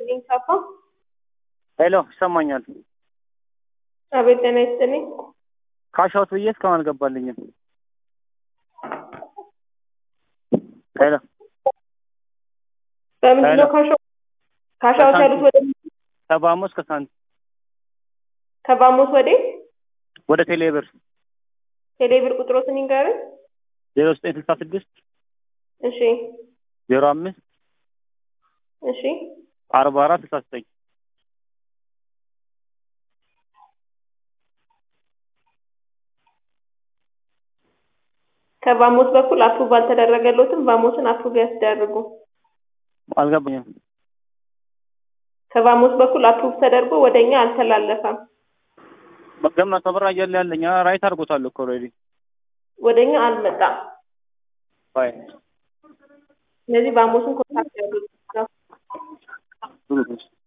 ይስጥልኝ ካፋ ሄሎ ይሰማኛል። አቤት ጤና ይስጥልኝ። ካሻውት ብዬ እስካሁን አልገባልኝም። ሄሎ በምንድን ነው ካሻውት ያሉት? ወደ ከባሞስ ከባሞስ ወደ ቴሌብር ቁጥሮትን ይንገረኝ። 0966 እሺ 05 እሺ 44 69 ከባሞስ በኩል አፕሩቭ አልተደረገልዎትም። ባሞስን አፕሩቭ ያስደርጉ። አልገባኝም። ከባሞስ በኩል አፕሩቭ ተደርጎ ወደኛ አልተላለፈም። በገማ ተበራ ያለኛ ራይት አድርጎታል እኮ ኦሬዲ ወደኛ አልመጣም። ባይ ስለዚህ ባሞስን ኮንታክት ያድርጉ።